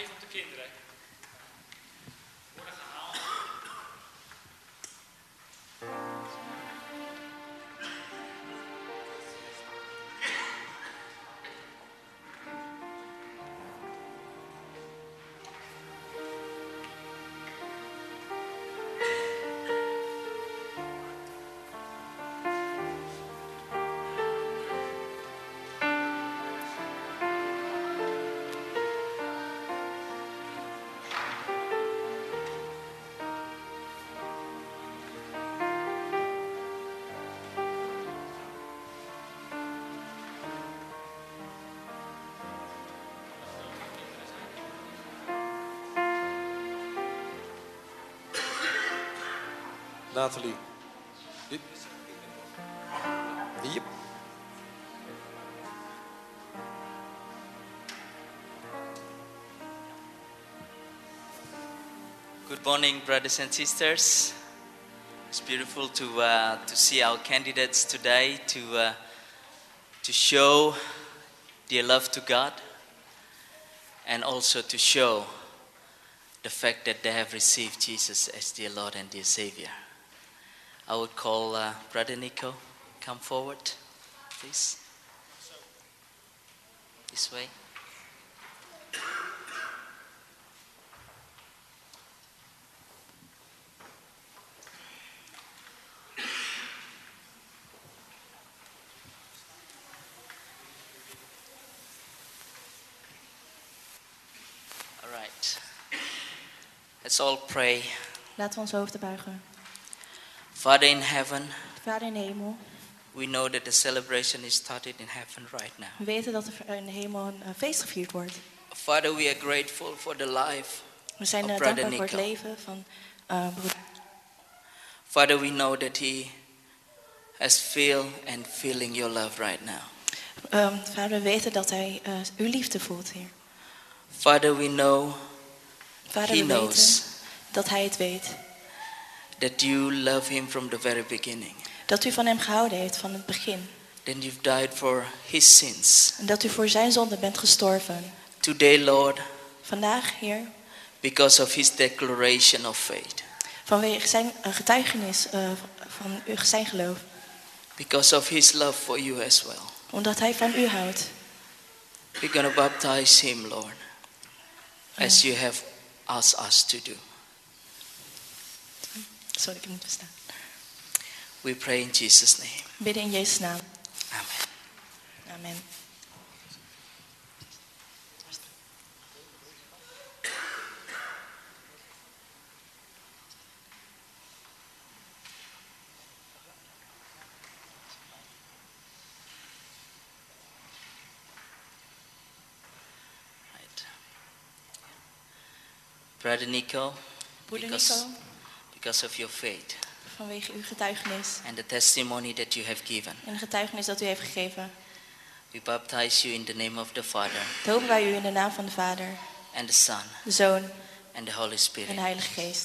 Even op de kinderen. Worden gehaald. Nathalie. Yep. Good morning, brothers and sisters. It's beautiful to see our candidates today to show their love to God and also to show the fact that they have received Jesus as their Lord and their Savior. I would call Brother Nico, come forward, please. This way. All right. Let's all pray. Laten we ons hoofden buigen. Father in heaven, Vader in de hemel, we know that the celebration is started in heaven right now. we weten dat er in de hemel een feest gevierd wordt. Father, we are grateful for the life We zijn of dankbaar Brother voor het Nico. leven van broeder. Father, we know that he has feel and feeling your love right now. Vader, we weten dat hij uw liefde voelt, Heer. Father, we know Vader, he we weten knows dat hij het weet. that you love him from the very beginning. Dat u van hem gehouden heeft van het begin. Then you've died for his sins. En dat u voor zijn zonde bent gestorven. Today, Lord, Vandaag, Heer, because of his declaration of faith, vanwege zijn getuigenis van zijn geloof. because of his love for you as well, Omdat hij van u houdt. we're going to baptize him, Lord, as you have asked us to do. Sorry, ik heb niet verstaan. We pray in Jesus' name. Bidden in Jezus' naam. Amen. Amen. Right. Brother Nico, Broeder because, Nico, because of your faith vanwege uw getuigenis and the testimony that you have given, en de getuigenis dat u heeft gegeven, we baptize you in the name of the Father dopen wij u in de naam van de Vader, and the Son de Zoon and the Holy en Spirit. de Heilige Geest.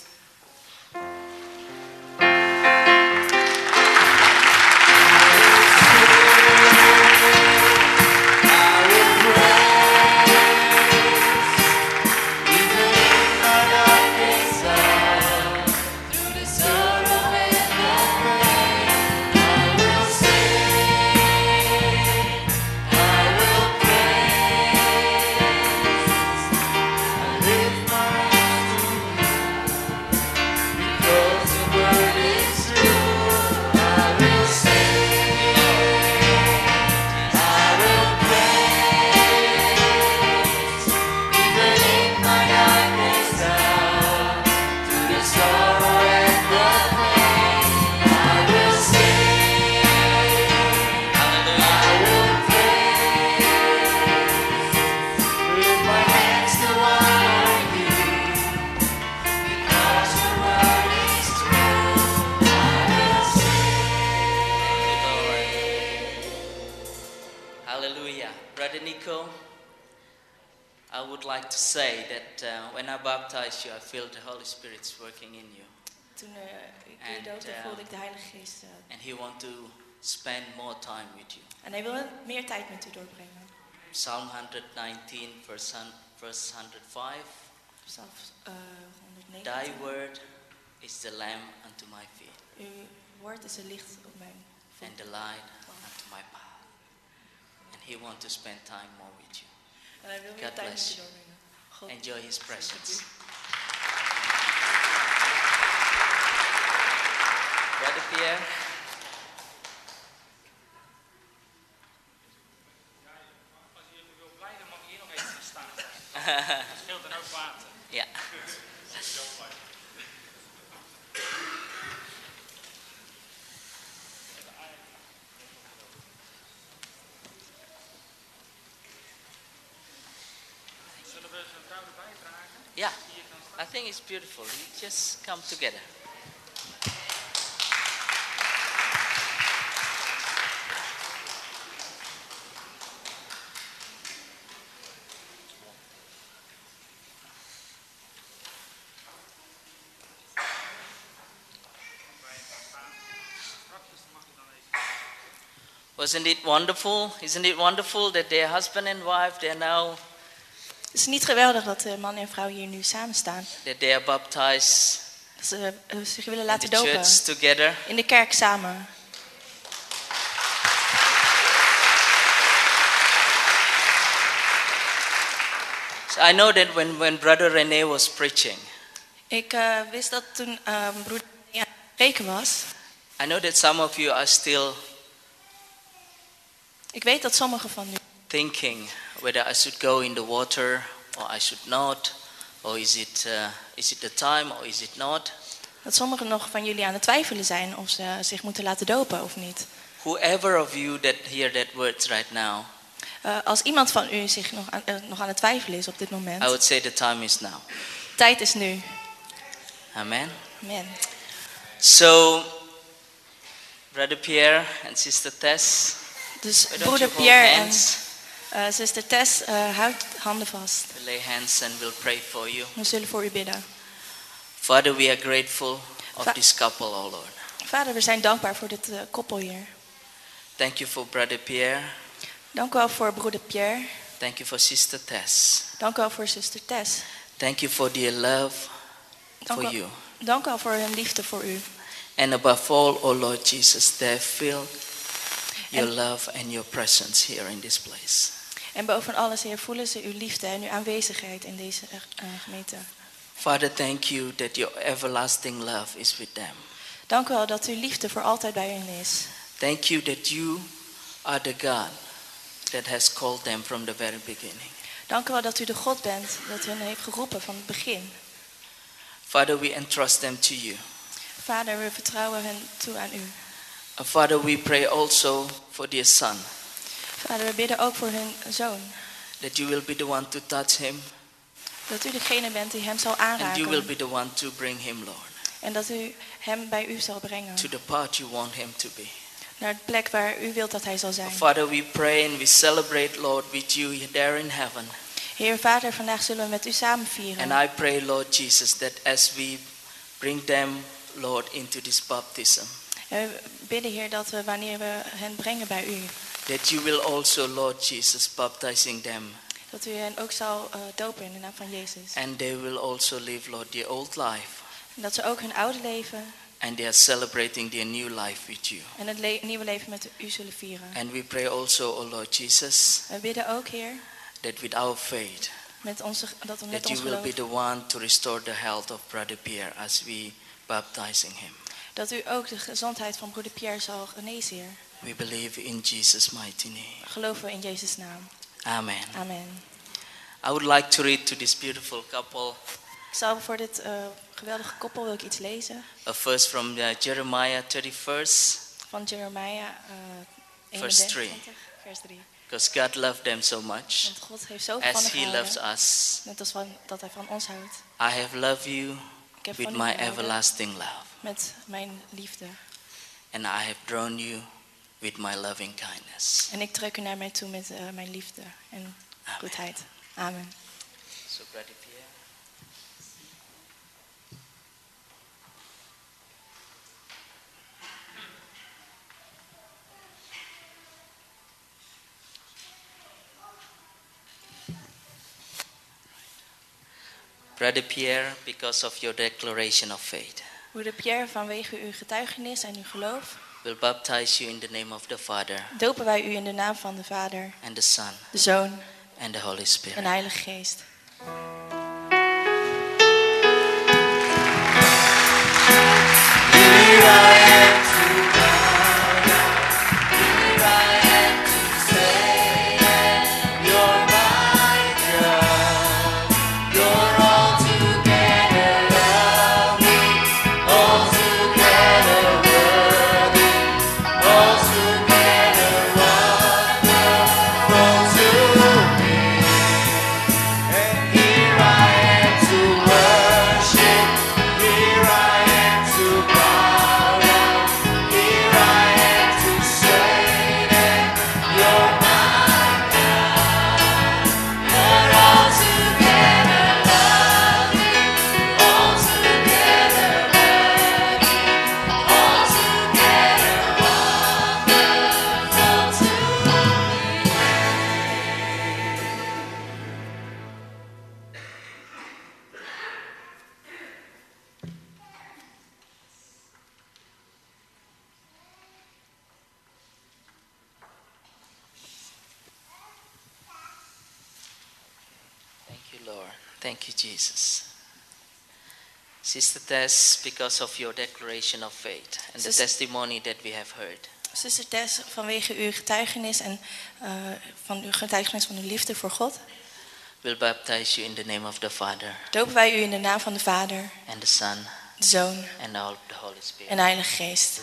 Hallelujah. Brother Nico, I would like to say that when I baptize you, I feel the Holy Spirit's working in you. Toen ik And, u doopte, voelde ik de Heilige Geest. And he wants to spend more time with you. En hij wil meer tijd met u doorbrengen. Psalm 119, verse 105. Psalm Thy 119. word is the lamp unto my feet Uw woord is een licht op mijn voet. and the light unto my path. And he wants to spend time more with you. En hij wil God meer tijd met bless je you. doorbrengen. God Enjoy his zegen presence. u. Brother Pierre. Als je even wil blijven, mag je hier nog even gaan staan. Dat scheelt een hoop water. Ja. Zullen we zijn vrouw erbij vragen? Ja. Hier kan staan. I think it's beautiful. You just come together. Straks mag je dan even. Wasn't it wonderful? Isn't it wonderful that their husband and wife, they're now, Het is niet geweldig dat de man en vrouw hier nu samen staan. that they are baptized Dat ze zich willen in laten the dopen. church together? In de kerk samen. So I know that when Brother René was preaching, Ik wist dat toen broeder aan het spreken was. I know that some of you are still Ik weet dat sommigen van u thinking whether I should go in the water or I should not, or is it the time or is it not? dat sommigen nog van jullie aan het twijfelen zijn of ze zich moeten laten dopen of niet. Whoever of you that hear that words right now, Als iemand van u zich nog aan het twijfelen is op dit moment. I would say the time is now. Tijd is nu. Amen. Amen. So, Brother Pierre and Sister Tess, Dus why don't broeder you hold Pierre hands? en zuster Tess, houd handen vast. We'll lay hands and we'll pray for you. We zullen voor u bidden. Father, we are grateful of Va- this couple, oh Lord. Vader, we zijn dankbaar voor dit koppel hier. Thank you for Brother Pierre. Dank u wel voor broeder Pierre. Thank you for Sister Tess. Dank u wel voor zuster Tess. Thank you for their love Dank for u, you. dank u wel voor hun liefde voor u. And above all, oh Lord Jesus, they feel your En- love and your presence here in this place. En boven alles, Heer, voelen ze uw liefde en uw aanwezigheid in deze gemeente. Father, thank you that your everlasting love is with them. Dank u wel dat uw liefde voor altijd bij hen is. Thank you that you are the God that has called them from the very beginning. Dank u wel dat u de God bent dat hen heeft geroepen van het begin. Father, we entrust them to you. Vader, we vertrouwen hen toe aan u. And Father, we pray also for their son, Vader, we bidden ook voor hun zoon. that you will be the one to touch him, Dat u degene bent die hem zal and you will aanraken. be the one to bring him, Lord, En dat u hem bij u zal brengen. to the path you want him to be. Naar de plek waar u wilt dat hij zal zijn. Father, we pray and we celebrate, Lord, with you there in heaven. Heer Vader, vandaag zullen we met u samen vieren. And I pray, Lord Jesus, that as we bring them, Lord, into this baptism, En we bidden, Heer, dat we wanneer we hen brengen bij u, that you will also, Lord Jesus, baptizing them, dat u hen ook zal dopen in de naam van Jezus. and they will also live, Lord, their old life, En dat ze ook hun oude leven and they are celebrating their new life with you. en het nieuwe leven met u zullen vieren. And we pray also, O Lord Jesus, We bidden ook, Heer, that with our faith, dat we met that ons you will be geloof, the one to restore the health of Brother Pierre as we baptizing him. dat u ook de gezondheid van broeder Pierre zal genezen, Heer. We believe in Jesus' mighty name. Geloven we in Jezus' naam. Amen. Amen. I would like to read to this beautiful couple Ik zal voor dit geweldige koppel wil ik iets lezen. a verse from Jeremiah 31st, Van Jeremiah Verse 31, 3. vers 3. because God loved them so much, Want God heeft zoveel van as hen He loves gehouden, us. net als dat hij van ons houdt. I have loved you Ik heb with van u my gehouden everlasting love, met mijn liefde. and I have drawn you with my loving kindness. En ik trek u naar mij toe met mijn liefde en goedheid. Amen. So, Brother Pierre. Brother Pierre, because of your declaration of faith, Broeder Pierre, vanwege uw getuigenis en uw geloof, will baptize you in the name of the Father dopen wij u in de naam van de Vader, and the Son de Zoon and the Holy en Spirit. de Heilige Geest. Thank you, Lord. Thank you, Jesus. Sister Tess, because of your declaration of faith and the testimony that we have heard, Zuster Tess, vanwege uw getuigenis en van uw getuigenis van uw liefde voor God, will baptize you in the name of the Father dopen wij u in de naam van de Vader, and the Son de Zoon and the Holy Spirit. en de Heilige Geest.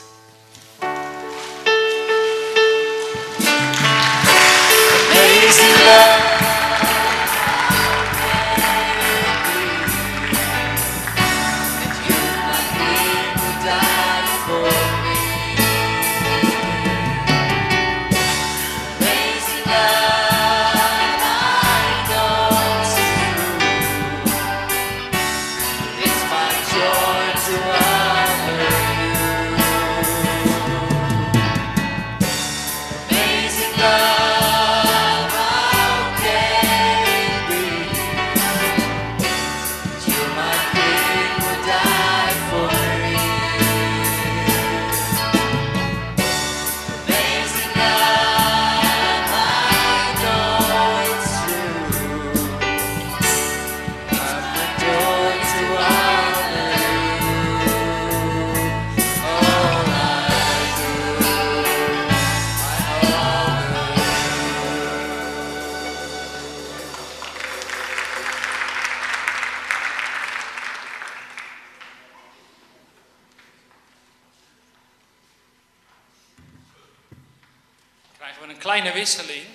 Krijgen we een kleine wisseling.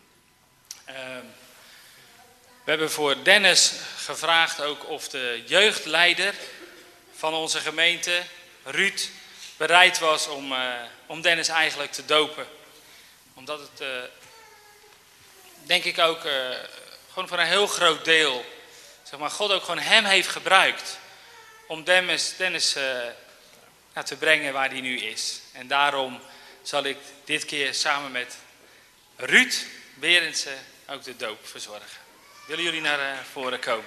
We hebben voor Dennis gevraagd ook of de jeugdleider van onze gemeente, Ruud, bereid was om Dennis eigenlijk te dopen. Omdat het, denk ik ook, gewoon voor een heel groot deel, zeg maar, God ook gewoon hem heeft gebruikt om Dennis te brengen waar hij nu is. En daarom zal ik dit keer samen met Ruud Berendsen ook de doop verzorgen. Willen jullie naar voren komen?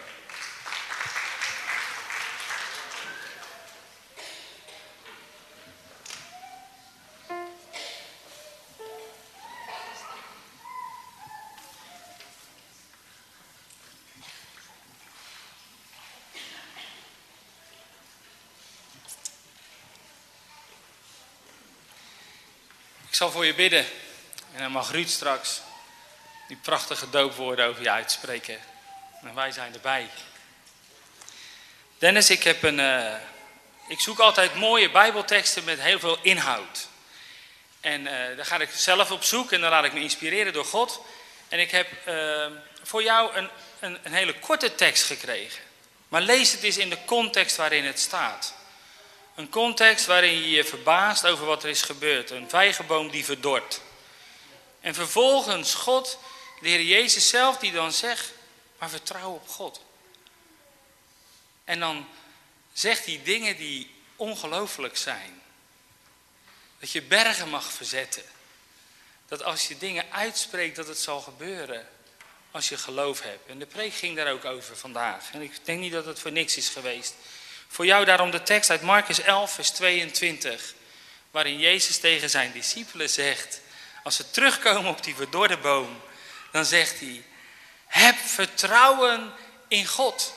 Ik zal voor je bidden en dan mag Ruud straks die prachtige doopwoorden over je uitspreken. En wij zijn erbij. Dennis, ik zoek altijd mooie bijbelteksten met heel veel inhoud. En daar ga ik zelf op zoek en dan laat ik me inspireren door God. En ik heb voor jou een hele korte tekst gekregen. Maar lees het eens in de context waarin het staat. Een context waarin je je verbaast over wat er is gebeurd. Een vijgenboom die verdort. En vervolgens God, de Heer Jezus zelf, die dan zegt, maar vertrouw op God. En dan zegt hij dingen die ongelooflijk zijn. Dat je bergen mag verzetten. Dat als je dingen uitspreekt dat het zal gebeuren. als je geloof hebt. En de preek ging daar ook over vandaag. En ik denk niet dat het voor niks is geweest. Voor jou daarom de tekst uit Marcus 11, vers 22. Waarin Jezus tegen zijn discipelen zegt, als ze terugkomen op die verdorde boom, dan zegt hij, heb vertrouwen in God.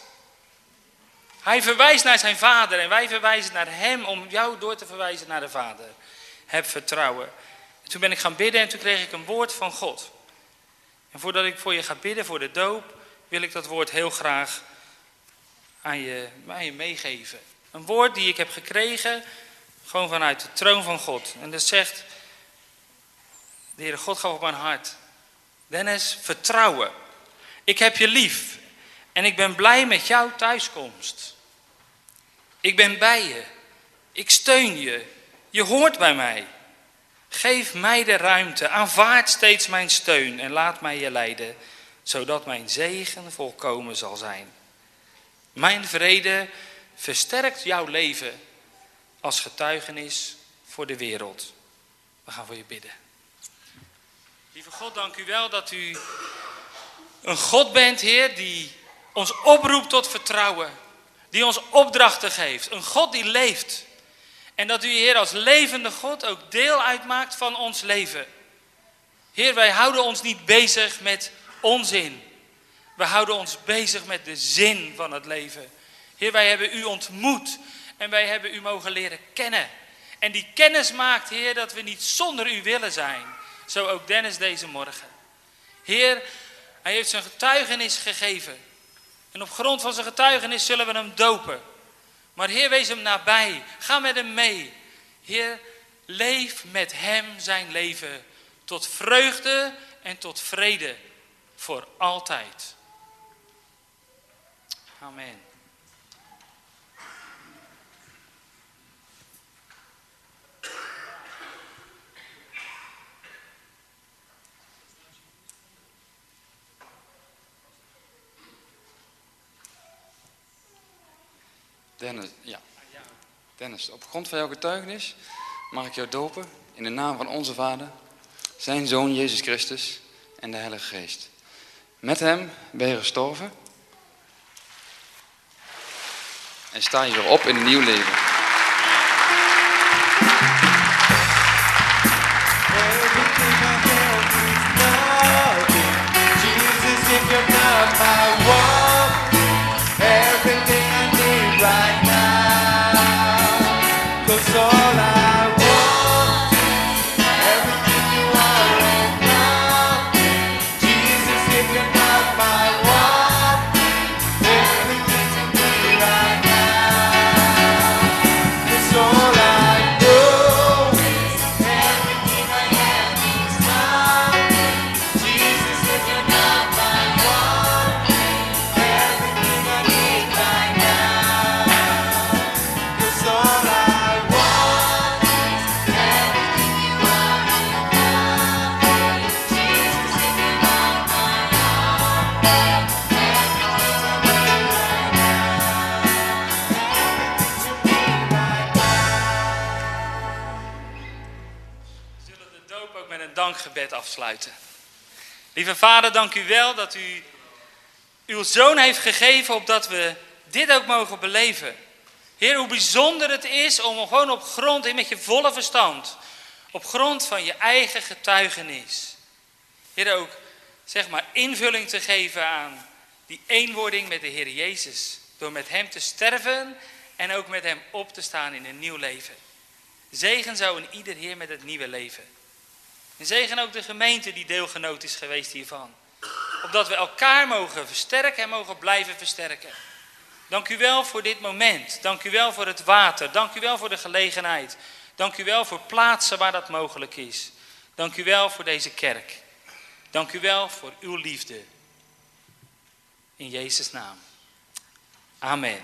Hij verwijst naar zijn vader en wij verwijzen naar hem om jou door te verwijzen naar de vader. Heb vertrouwen. En toen ben ik gaan bidden en toen kreeg ik een woord van God. En voordat ik voor je ga bidden voor de doop, wil ik dat woord heel graag aan je meegeven. Een woord die ik heb gekregen, gewoon vanuit de troon van God. En dat zegt, de Heere God gaf op mijn hart. Dennis, vertrouwen. Ik heb je lief en ik ben blij met jouw thuiskomst. Ik ben bij je. Ik steun je. Je hoort bij mij. Geef mij de ruimte. Aanvaard steeds mijn steun en laat mij je leiden, zodat mijn zegen volkomen zal zijn. Mijn vrede versterkt jouw leven als getuigenis voor de wereld. We gaan voor je bidden. Lieve God, dank u wel dat u een God bent, Heer, die ons oproept tot vertrouwen. Die ons opdrachten geeft. Een God die leeft. En dat u, Heer, als levende God ook deel uitmaakt van ons leven. Heer, wij houden ons niet bezig met onzin. We houden ons bezig met de zin van het leven. Heer, wij hebben u ontmoet en wij hebben u mogen leren kennen. En die kennis maakt, Heer, dat we niet zonder u willen zijn. Zo ook Dennis deze morgen. Heer, hij heeft zijn getuigenis gegeven. En op grond van zijn getuigenis zullen we hem dopen. Maar Heer, wees hem nabij. Ga met hem mee. Heer, leef met hem zijn leven. Tot vreugde en tot vrede. Voor altijd. Amen. Dennis, op grond van jouw getuigenis mag ik jou dopen in de naam van onze Vader, zijn Zoon Jezus Christus en de Heilige Geest. Met hem ben je gestorven en sta je weer op in een nieuw leven. Dankgebed afsluiten. Lieve Vader, dank u wel dat u uw Zoon heeft gegeven opdat we dit ook mogen beleven. Heer, hoe bijzonder het is om gewoon op grond en met je volle verstand, op grond van je eigen getuigenis, Heer, ook zeg maar invulling te geven aan die eenwording met de Heer Jezus. Door met hem te sterven en ook met hem op te staan in een nieuw leven. Zegen zo in ieder, Heer, met het nieuwe leven. En zegen ook de gemeente die deelgenoot is geweest hiervan. Opdat we elkaar mogen versterken en mogen blijven versterken. Dank u wel voor dit moment. Dank u wel voor het water. Dank u wel voor de gelegenheid. Dank u wel voor plaatsen waar dat mogelijk is. Dank u wel voor deze kerk. Dank u wel voor uw liefde. In Jezus' naam. Amen.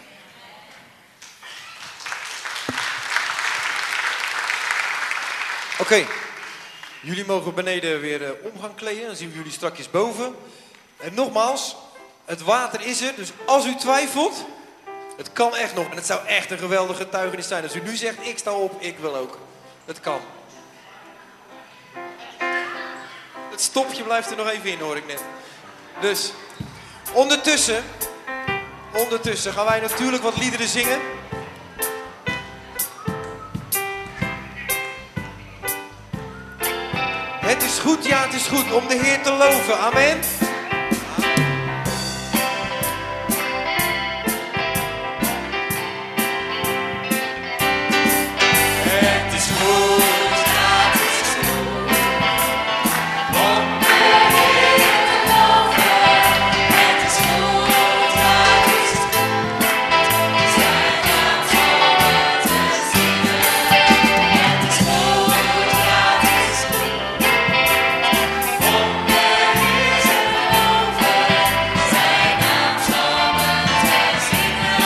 Oké. Jullie mogen beneden weer om gaan kleden. Dan zien we jullie strakjes boven. En nogmaals, het water is er. Dus als u twijfelt, het kan echt nog. En het zou echt een geweldige getuigenis zijn. Als u nu zegt, ik sta op, ik wil ook. Het kan. Het stopje blijft er nog even in, hoor ik net. Dus, ondertussen gaan wij natuurlijk wat liederen zingen. Het is goed, ja het is goed om de Heer te loven. Amen. Het is goed, ja het is goed om de Heer te loven. Het is goed, ja het is goed zijn naam samen te zingen. Het is goed, ja het is goed om de Heer te loven. Zijn naam samen te zingen.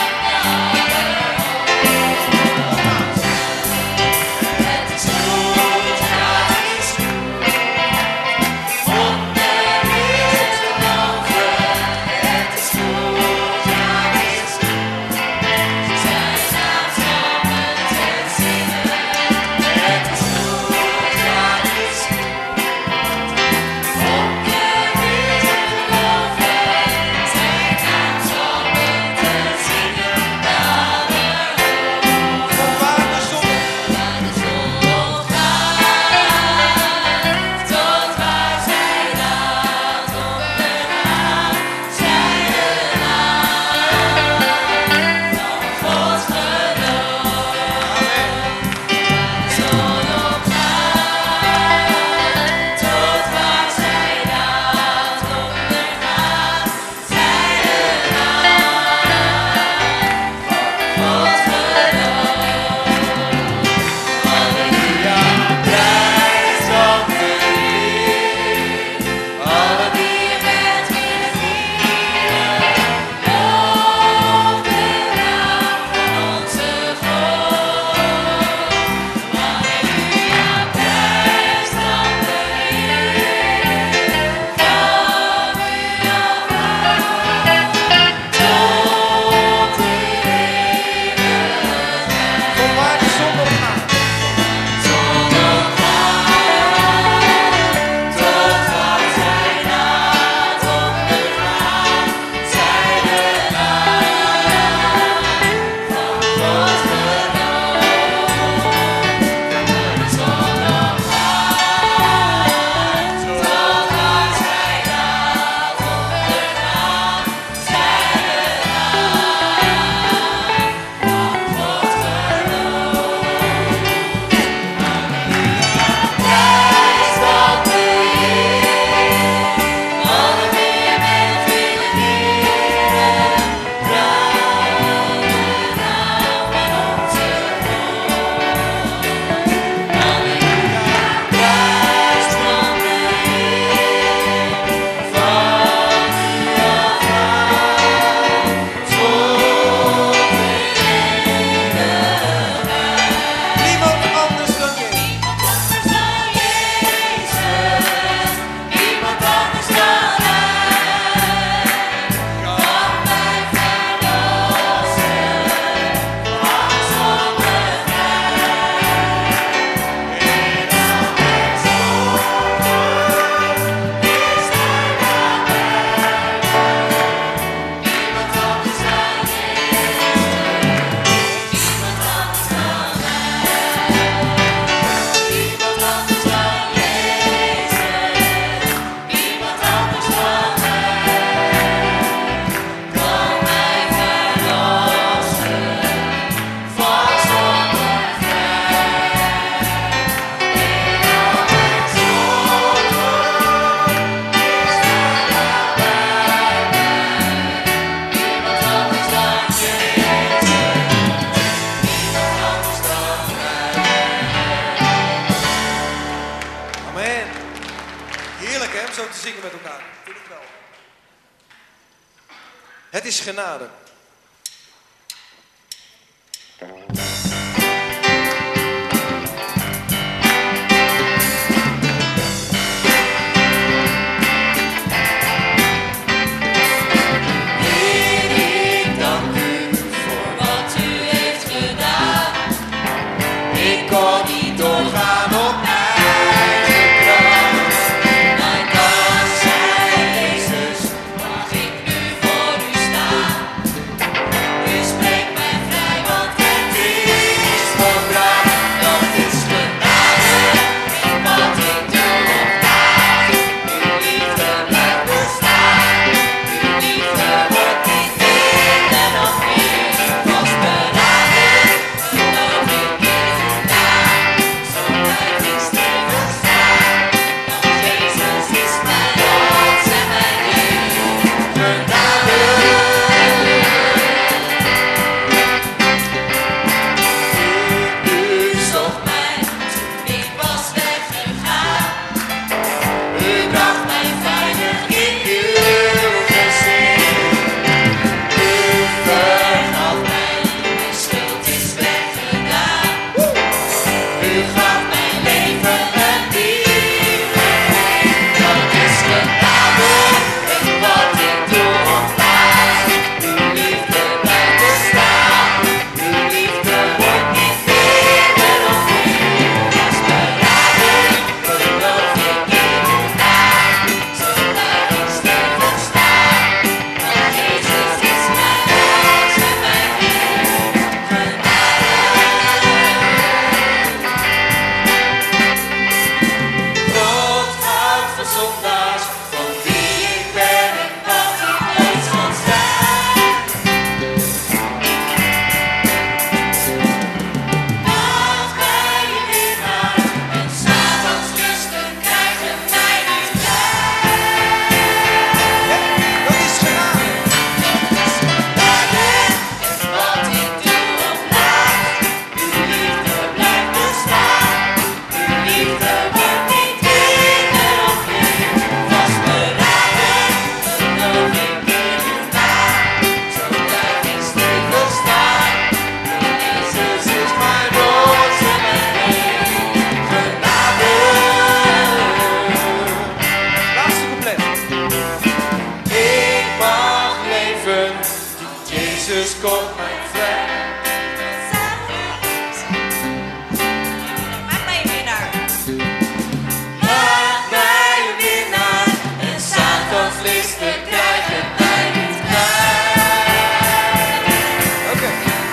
Het is goed, ja het is goed om de Heer te loven. Het is goed, ja het is goed zijn naam samen te zingen. Het is goed, ja het is goed om de Heer te loven. Zijn naam samen te zingen. Van waar de zon tot waar zij daalt ondergaat, zij de naam van God geloofd. Zon opgaat tot waar zij daalt ondergaat, zij de naam van God geloofd. Halleluja, prijs dan de Heer. Alle die je bent willen vieren, loof de naam van onze God. Halleluja, prijs dan de Heer. Van nu af aan tot de eeuwigheid. van waar de zon opgaat. Zon opgaat tot waar zij daalt ondergaat, zij de naam van God geloofd. Zon opgaat tot waar zij daalt ondergaat, zij de naam van God Prijs dan de Heer. Alle die je bent willen vieren, trouw de naam van onze God. Halleluja, prijs dan de Heer. Van nu af aan tot de eeuwigheid. Niemand anders dan Jezus. Niemand anders dan Hij kan mij verlossen van zondigheid. In al mijn zorgen is Hij nabij. Niemand anders dan Jezus, niemand anders dan Hij. Niemand anders dan Jezus, niemand anders dan Hij kan mij verlossen van zondigheid. In al mijn zorgen is Hij nabij mij. Niemand anders dan Jezus, niemand anders dan Amen. Heerlijk hè, om zo te zingen met elkaar. Vind ik wel. Het is genade. Heer, ik dank u voor wat u heeft gedaan. Ik kon niet doorgaan op eigen kracht. Mijn dankzij Jezus zondaars, van wie ik ben en wat ik ooit zal zijn. Laat mij je winnaar en Satans lusten krijgen mij niet blij. Dat is genade. En wat ik doe of laat, uw liefde blijft bestaan. Uw liefde wordt niet minder of meer. Vastberaden, geloof ik in uw naam. Zo blijf ik stevig staan. Jezus is mijn rots en mijn Heer. Genade. Laatste couplet. Ik mag leven, Jezus komt mij vrij. Maak mij een winnaar. Maak mij een winnaar en Satans listen krijgen mij niet kwijt. Oké.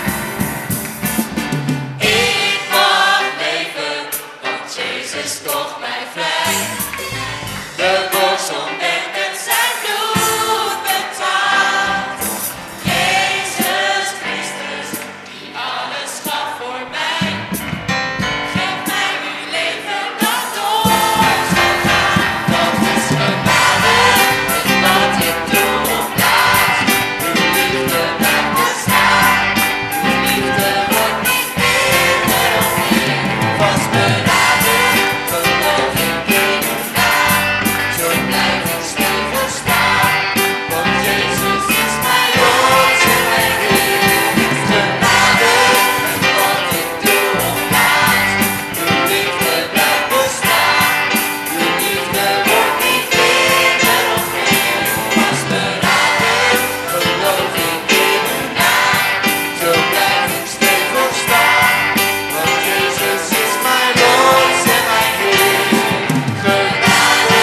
Ik mag leven, want Jezus kocht mij vrij. De borst ontdekt met zijn bloed betaald. Jezus Christus, die alles gaf voor mij. Geef mij uw leven dat nooit zal gaan. Dat is genade, en wat ik doe of laat. Uw liefde blijft bestaan. Uw liefde wordt niet minder of meer. Vastberaden, geloof ik in uw naam. Zo blijf ik stevig staan. Want Jezus is mijn rots en mijn Heer. Genade, en wat ik doe of laat. Uw liefde blijft bestaan. Uw liefde wordt niet minder of meer. Vastberaden, geloof ik in uw naam. Zo blijf ik stevig staan. Want Jezus is mijn rots en mijn Heer. Genade.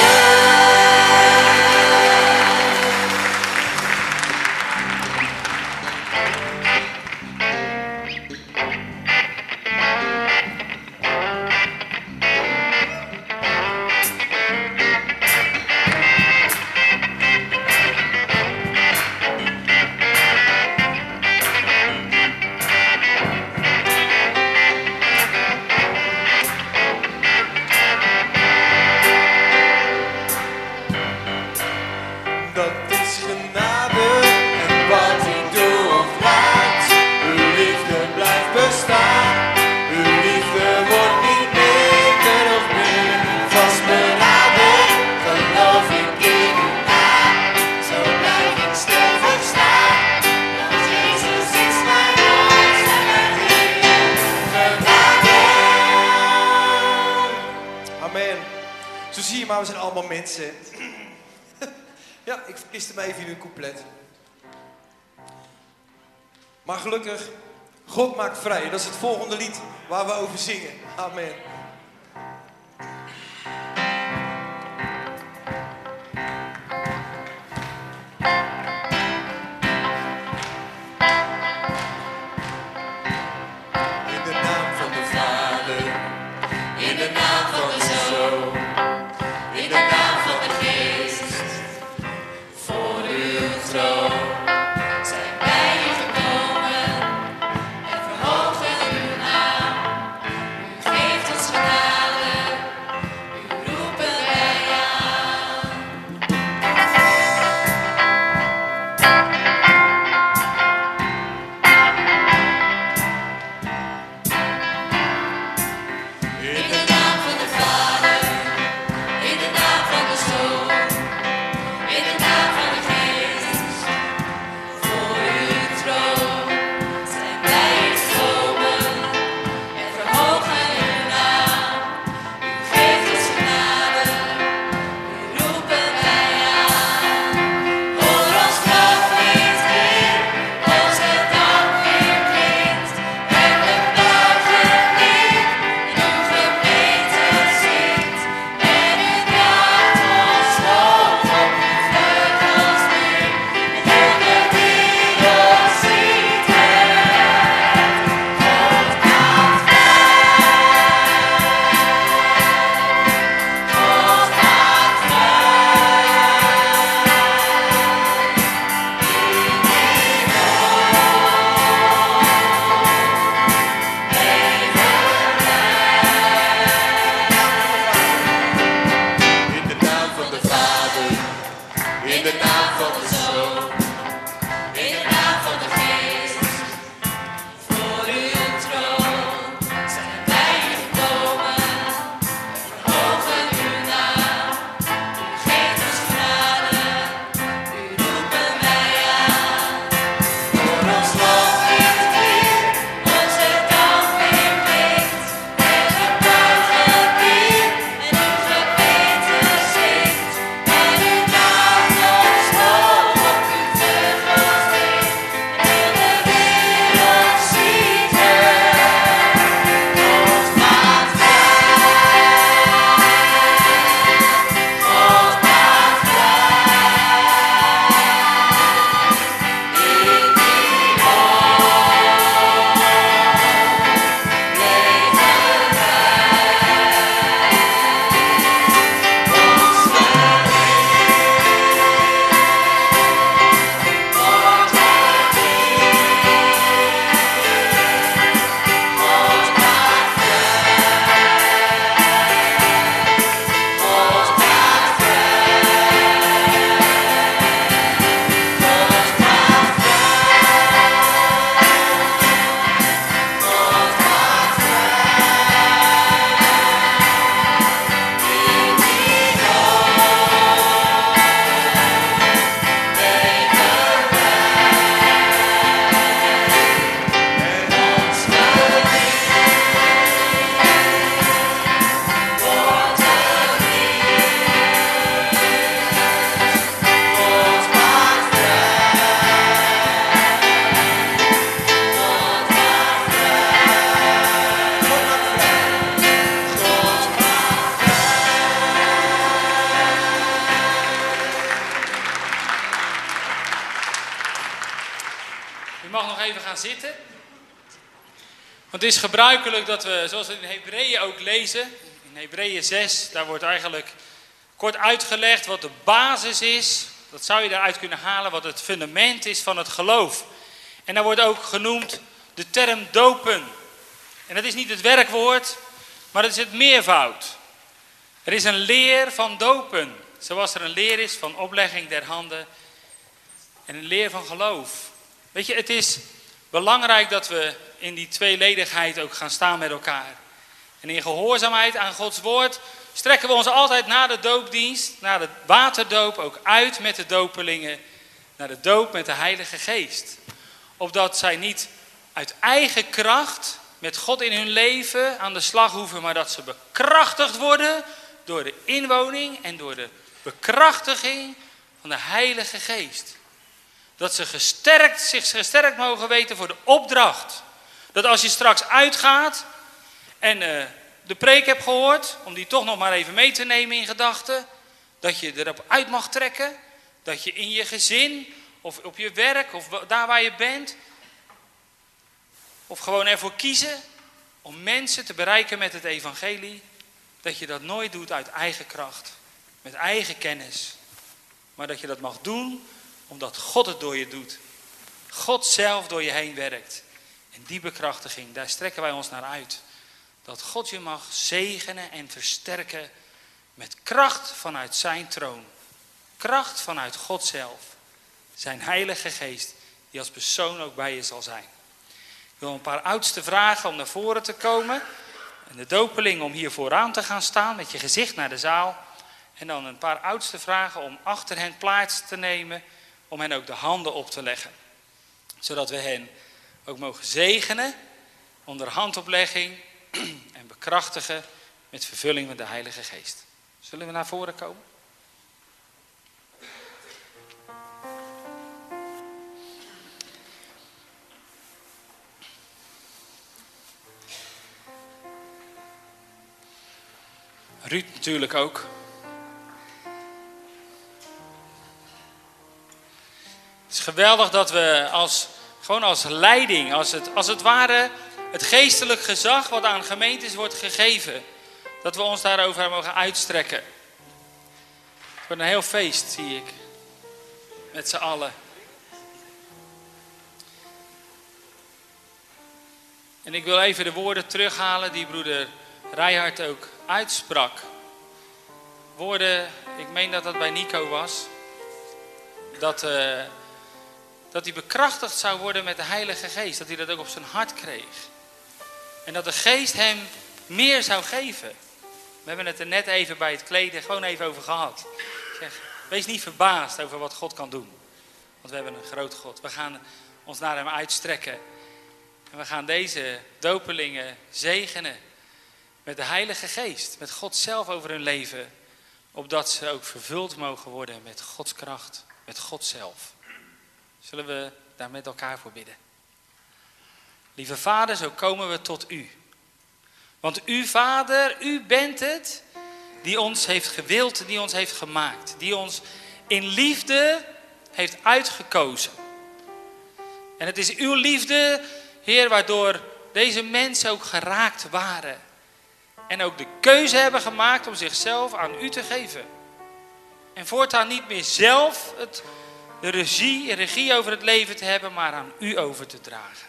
Dat is genade en wat ik doe of laat. Uw liefde blijft bestaan. Uw liefde wordt niet minder of meer. Vastberaden, geloof ik in uw naam. Zo blijf ik stevig staan. Want Jezus is mijn rots en mijn Heer. Genade. Amen. Zo zie je maar, we zijn allemaal mensen. Ja, ik verkiste me even in een couplet. Maar gelukkig, God maakt vrij. Dat is het volgende lied waar we over zingen. Amen. In de naam van de Vader, in de naam van de Zoon, in de naam van de Geest, voor uw troon zijn wij hier gekomen en verhogen uw naam. U geeft ons In de naam van de Zoon, in de naam van de Geest. Voor uw troon zijn wij gekomen. Hogen uw naam, u geeft ons genade. U roepen wij aan. Voor ons lof klinkt weer, onze dank weer klinkt. En gebuigt het weer, en uw geweten zingt. En u draagt ons hoog op uw vleugels neer. En heel de wereld ziet het. God maakt God maakt in die U mag nog even gaan zitten. Want het is gebruikelijk dat we, zoals we in Hebreeën ook lezen, in Hebreeën 6, daar wordt eigenlijk kort uitgelegd wat de basis is. Dat zou je daaruit kunnen halen, wat het fundament is van het geloof. En daar wordt ook genoemd de term dopen. En dat is niet het werkwoord, maar het is het meervoud. Er is een leer van dopen, zoals er een leer is van oplegging der handen en een leer van geloof. Weet je, het is belangrijk dat we in die tweeledigheid ook gaan staan met elkaar. En in gehoorzaamheid aan Gods woord strekken we ons altijd na de doopdienst, na de waterdoop ook uit met de dopelingen, naar de doop met de Heilige Geest. Opdat zij niet uit eigen kracht met God in hun leven aan de slag hoeven, maar dat ze bekrachtigd worden door de inwoning en door de bekrachtiging van de Heilige Geest. Dat ze zich gesterkt mogen weten voor de opdracht. Dat als je straks uitgaat en de preek hebt gehoord, om die toch nog maar even mee te nemen in gedachten, dat je erop uit mag trekken, dat je in je gezin of op je werk of daar waar je bent, of gewoon ervoor kiezen om mensen te bereiken met het evangelie, dat je dat nooit doet uit eigen kracht, met eigen kennis, maar dat je dat mag doen omdat God het door je doet. God zelf door je heen werkt. En die bekrachtiging, daar strekken wij ons naar uit. Dat God je mag zegenen en versterken met kracht vanuit zijn troon. Kracht vanuit God zelf. Zijn Heilige Geest, die als persoon ook bij je zal zijn. Ik wil een paar oudsten vragen om naar voren te komen. En de dopeling om hier vooraan te gaan staan met je gezicht naar de zaal. En dan een paar oudsten vragen om achter hen plaats te nemen, om hen ook de handen op te leggen. Zodat we hen ook mogen zegenen onder handoplegging en bekrachtigen met vervulling van de Heilige Geest. Zullen we naar voren komen? Ruud natuurlijk ook. Het is geweldig dat we gewoon als leiding, als het ware het geestelijk gezag wat aan gemeentes wordt gegeven, dat we ons daarover mogen uitstrekken. Het wordt een heel feest, zie ik. Met z'n allen. En ik wil even de woorden terughalen die broeder Reihard ook uitsprak. Woorden, ik meen dat dat bij Nico was. dat hij bekrachtigd zou worden met de Heilige Geest. Dat hij dat ook op zijn hart kreeg. En dat de Geest hem meer zou geven. We hebben het er net even bij het kleden gewoon even over gehad. Ik zeg, wees niet verbaasd over wat God kan doen. Want we hebben een groot God. We gaan ons naar hem uitstrekken. En we gaan deze dopelingen zegenen met de Heilige Geest. Met God zelf over hun leven. Opdat ze ook vervuld mogen worden met Gods kracht. Met God zelf. Zullen we daar met elkaar voor bidden? Lieve Vader, zo komen we tot u. Want u, Vader, u bent het die ons heeft gewild, die ons heeft gemaakt. Die ons in liefde heeft uitgekozen. En het is uw liefde, Heer, waardoor deze mensen ook geraakt waren. En ook de keuze hebben gemaakt om zichzelf aan u te geven. En voortaan niet meer zelf de regie over het leven te hebben, maar aan u over te dragen.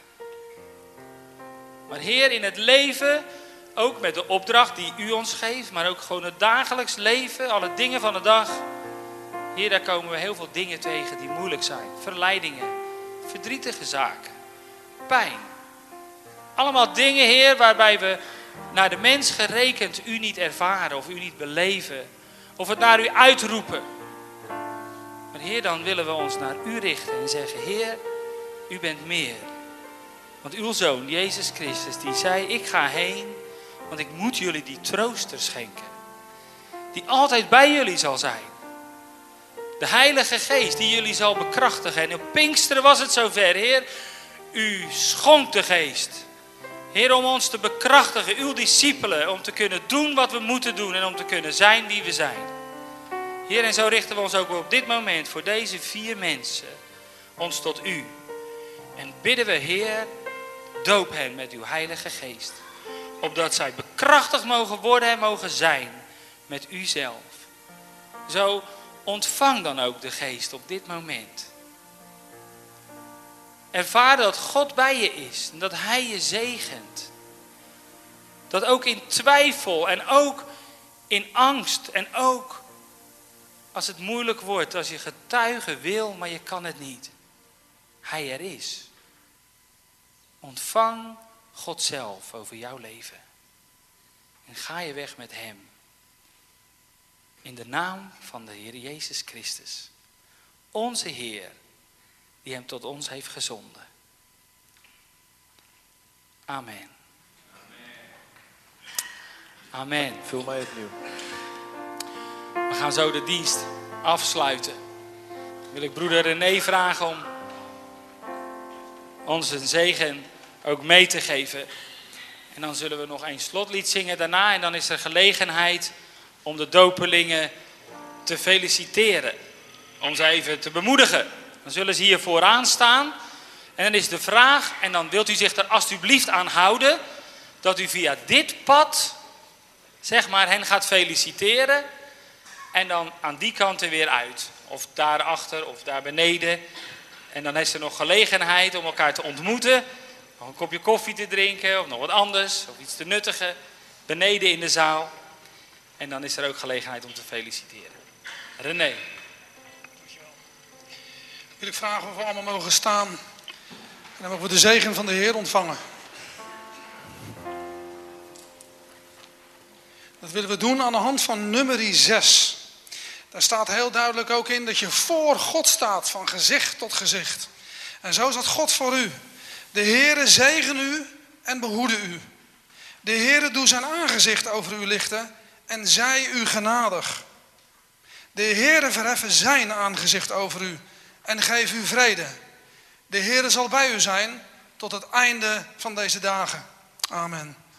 Maar Heer, in het leven, ook met de opdracht die u ons geeft, maar ook gewoon het dagelijks leven, alle dingen van de dag. Heer, daar komen we heel veel dingen tegen die moeilijk zijn. Verleidingen, verdrietige zaken, pijn. Allemaal dingen, Heer, waarbij we naar de mens gerekend u niet ervaren of u niet beleven. Of het naar u uitroepen. Maar Heer, dan willen we ons naar u richten en zeggen, Heer, u bent meer. Want uw Zoon, Jezus Christus, die zei, ik ga heen, want ik moet jullie die trooster schenken. Die altijd bij jullie zal zijn. De Heilige Geest die jullie zal bekrachtigen. En op Pinksteren was het zover, Heer. U schonk de Geest. Heer, om ons te bekrachtigen, uw discipelen, om te kunnen doen wat we moeten doen en om te kunnen zijn wie we zijn. Heer, en zo richten we ons ook op dit moment voor deze 4 mensen, ons tot u. En bidden we, Heer, doop hen met uw Heilige Geest. Opdat zij bekrachtigd mogen worden en mogen zijn met u zelf. Zo ontvang dan ook de Geest op dit moment. Ervaar dat God bij je is en dat hij je zegent. Dat ook in twijfel en ook in angst en ook als het moeilijk wordt, als je getuigen wil, maar je kan het niet. Hij er is. Ontvang God zelf over jouw leven. En ga je weg met hem. In de naam van de Heer Jezus Christus. Onze Heer, die hem tot ons heeft gezonden. Amen. Amen. Vul mij opnieuw. We gaan zo de dienst afsluiten. Dan wil ik broeder René vragen om ons een zegen ook mee te geven. En dan zullen we nog een slotlied zingen daarna. En dan is er gelegenheid om de dopelingen te feliciteren. Om ze even te bemoedigen. Dan zullen ze hier vooraan staan. En dan is de vraag, en dan wilt u zich er alsjeblieft aan houden, dat u via dit pad, zeg maar, hen gaat feliciteren. En dan aan die kant er weer uit. Of daarachter, of daar beneden. En dan is er nog gelegenheid om elkaar te ontmoeten. Nog een kopje koffie te drinken, of nog wat anders. Of iets te nuttigen. Beneden in de zaal. En dan is er ook gelegenheid om te feliciteren. René. Wil ik vragen of we allemaal mogen staan. En dan mogen we de zegen van de Heer ontvangen. Dat willen we doen aan de hand van nummer 6. Daar staat heel duidelijk ook in dat je voor God staat, van gezicht tot gezicht. En zo staat God voor u. De Heere zegen u en behoede u. De Heere doe zijn aangezicht over u lichten en zij u genadig. De Heere verheffen zijn aangezicht over u en geef u vrede. De Heere zal bij u zijn tot het einde van deze dagen. Amen.